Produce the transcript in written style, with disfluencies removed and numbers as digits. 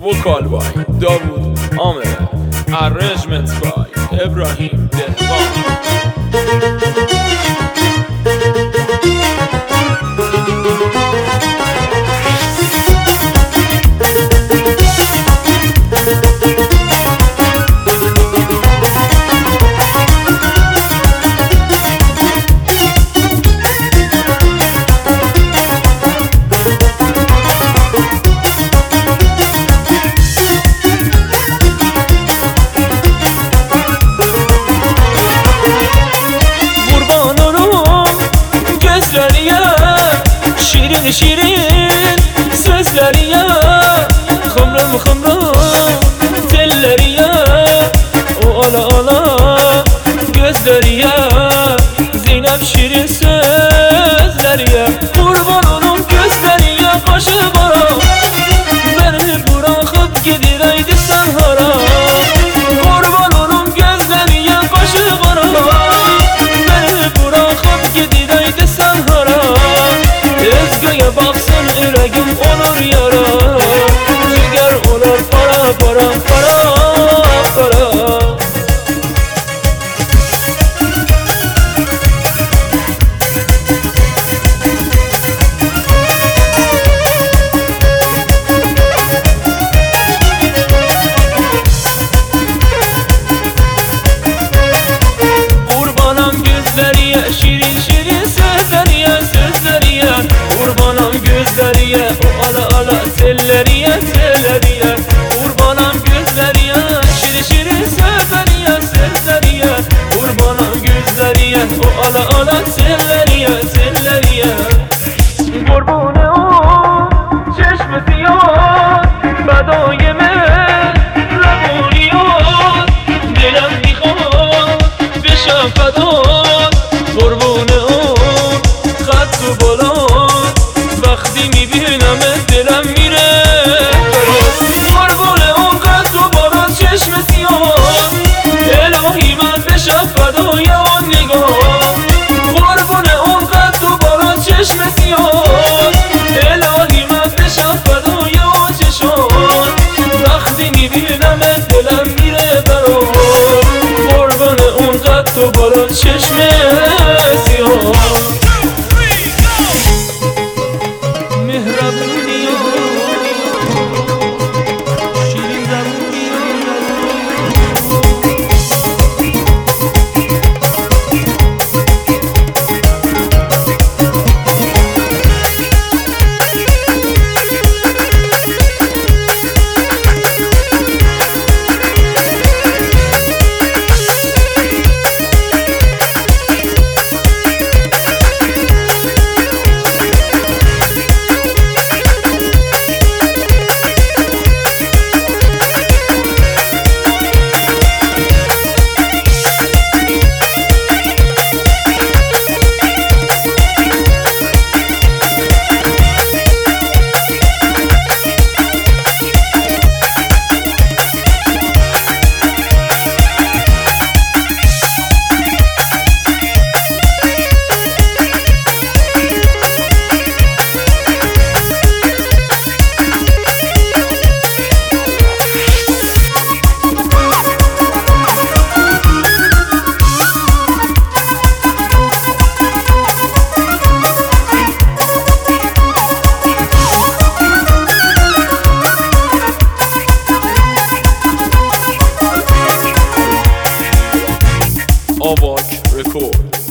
Vocal by Davud Amer. Arrangements by Ibrahim Dehban. Şirin şirin sözleri ya, xımrım xımrım telleri ya, o ala ala gözleri ya, Zeynep şirin sözleri ya. Kurban olum gözleri ya, başı bara beni bırakıp gidireydi sen hara. Kurban olum gözleri ya, başı bara beni bırakıp gidireydi sen hara. Özgüye baksın yüreğim olur yara, ciger olur para para para para. Kurbanım gözleriye, şirin şirin sözleriye, sözleriye. Kurbanım gözleriye, o ala ala telleriye, telleriye. Kurbanım gözleriye, şirin şirin sözleriye, sözleriye. Kurbanım gözleriye, o ala ala telleriye, telleriye. Kurbanı o çeşmesi yok, bedayeme rebuniyor. Dilem dikhat beşem fedad, kurbanı o خط بلند وقتی میبینم دلم میره قربون اون قد و بلند چشم سیاه الهی من بشم فدای آن نگاه قربون اون قد و بلند چشم سیاه الهی من بشم فدای آن چشم وقتی میبینم دلم میره برام قربون اون قد و بلند چشم سیاه Avak Record.